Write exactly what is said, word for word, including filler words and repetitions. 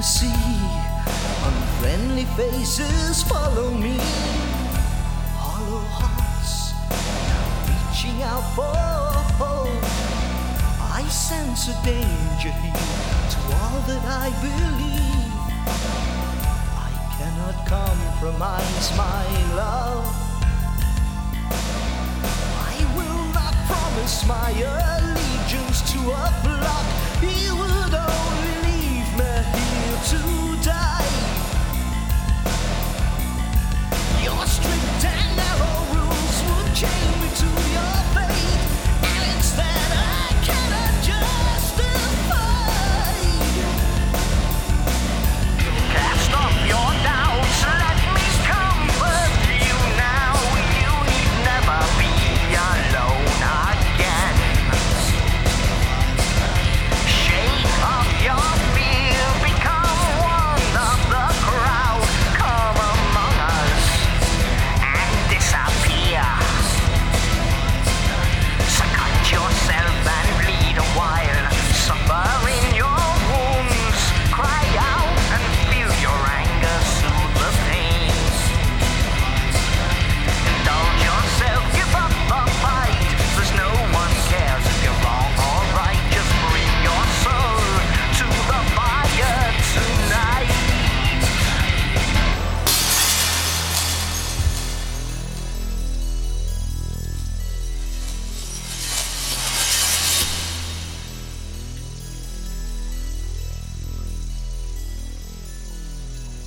see unfriendly faces follow me. Hollow hearts now reaching out for hope. I sense a danger here to all that I believe. I cannot compromise my love. I will not promise my allegiance to a flock. He would